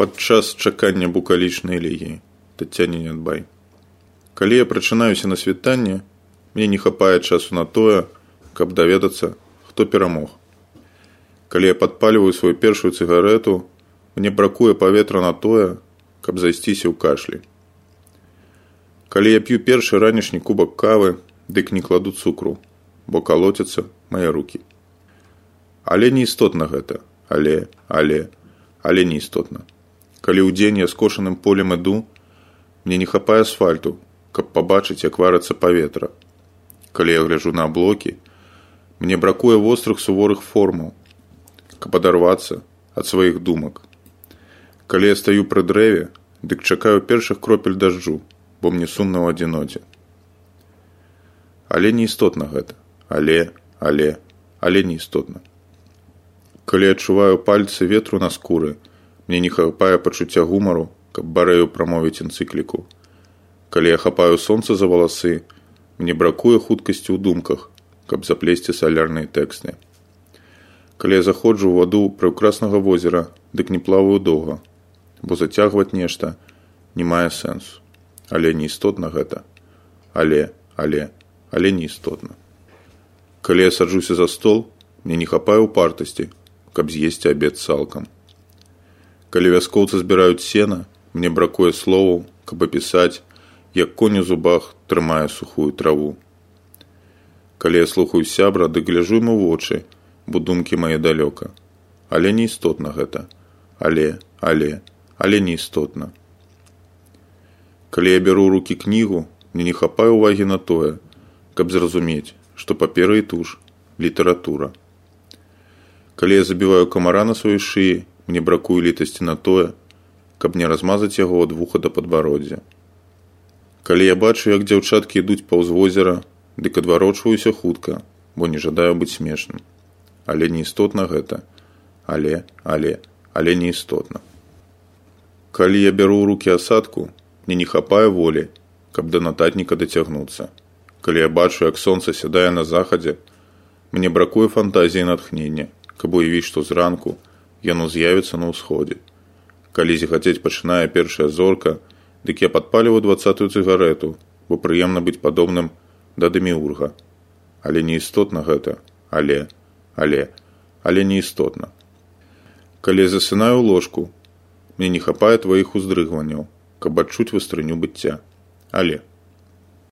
Падчас чакання букалічнай элегіі Таццяне Нядбай. Калі я прачынаюся на світанне, мне не хапае часу на тое, каб даведацца, хто перамог. Калі я падпальваю сваю першую цыгарэту, мне бракуе паветра на тое, каб зайсціся ў кашлі. Калі я п'ю першы ранішні кубак кавы, дык не кладу цукру, бо калоцяцца мае рукі. Але не істотна гэта, але не істотна. Калі ў дзень я скошаным полем іду, мне не хапае асфальту, каб пабачыць, як варацца паветра. Калі я гляджу на аблокі, мне бракуе вострых суворых формаў, каб адарвацца ад сваіх думак. Калі я стаю пры дрэве, дык чакаю першых кропель дажджу, бо мне сумна ў адзіноце. Але не істотна гэта. Але не істотна. Калі адчуваю пальцы ветру на скуры, мне не хапае пачуцця гумару, каб барэю прамовіць энцыкліку. Калі я хапаю сонца за валасы, мне бракуе хуткасці ў думках, каб заплесці салярныя тэксты. Калі я заходжу ў ваду прыўкраснага возера, дык не плаваю доўга, бо зацягваць нешта не мае сэнсу. Але не істотна гэта. Але не істотна. Калі я саджуся за стол, мне не хапае упартасці, каб з'есці абед цалкам. Калі вяскоўцы збіраюць сена, мне бракуе словаў, каб апісаць, як конь у зубах трымае сухую траву. Калі я слухаю сябра, дык гляджу яму ў вочы, бо думкі мае далёка. Але не істотна гэта. Але не істотна. Калі я бяру ў рукі кнігу, мне не хапае ўвагі на тое, каб зразумець, што папера і туш – літаратура. Калі я забіваю камара на сваёй шыі, мне бракуе літасці на тое, каб не размазаць яго ад вуха да падбароддзя. Калі я бачу, як дзяўчаткі ідуць паўз возера, дык адварочваюся хутка, бо не жадаю быць смешным. Але не істотна гэта. Але не істотна. Калі я бяру ў рукі асадку, мне не хапае волі, каб да нататніка дацягнуцца. Калі я бачу, як сонца сядае на захадзе, мне бракуе фантазіі натхнення, каб уявіць, што зранку яно з'явіцца на ўсходзе. Калі зіхацець пачынае першая зорка, дык я падпаліваю 20-ю цыгарэту, бо прыемна быць падобным да дэміурга. Але не істотна гэта. Але не істотна. Калі я засынаю ў ложку, мне не хапае тваіх уздрыгванняў, каб адчуць вастрыню быцця. Але